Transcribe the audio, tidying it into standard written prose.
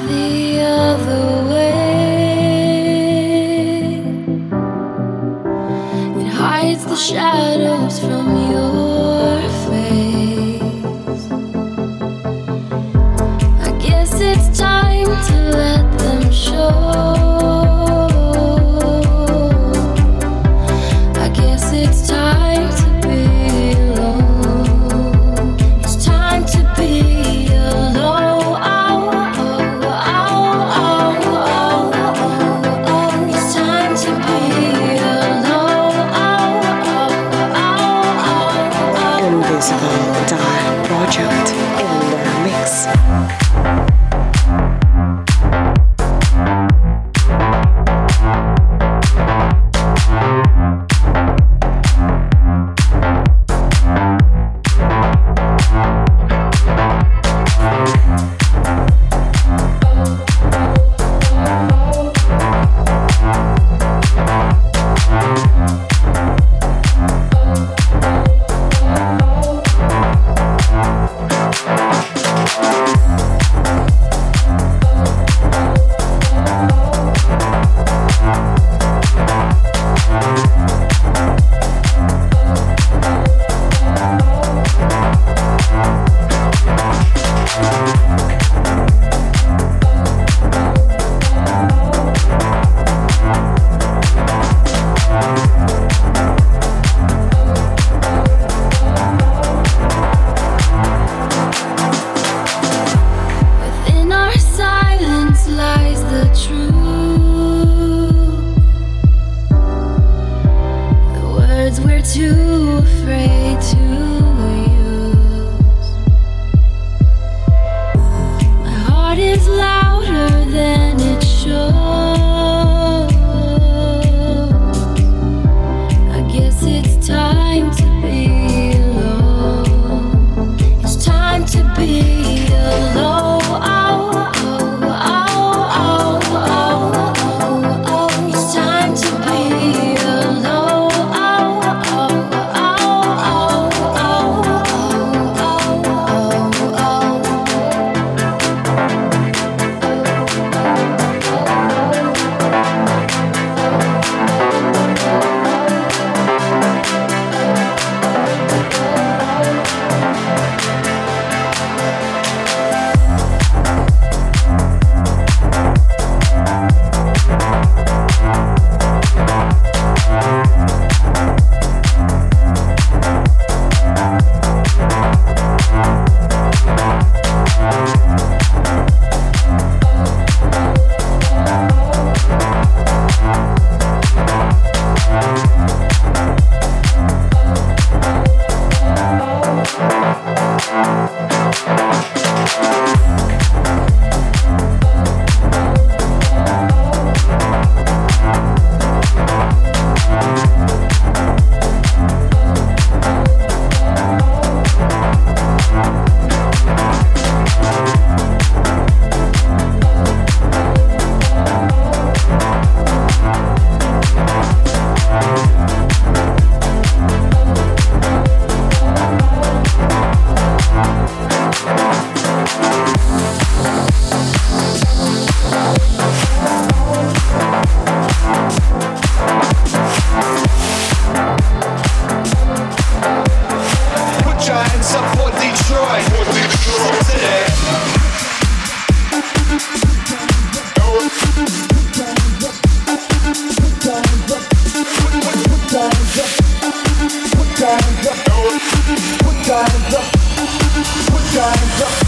the other way. It hides the shadows from your face. I guess it's time to let them show. I guess it's time to be alone. It's time to be alone. Project in the mix. Too afraid to use. My heart is louder than it shows. I guess it's time to be alone. It's time to be alone. It's time to be alone. Put your hands up.